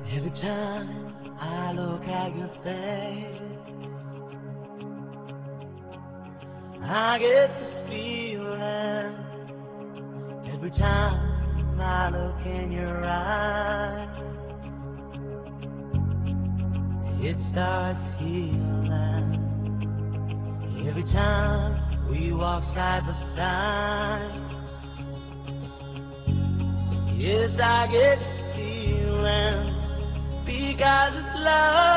Every time I look at your face, I get this feeling. Every time I look in your eyes, it starts healing. Every time we walk side by side, yes, I get this feeling. Because it's love.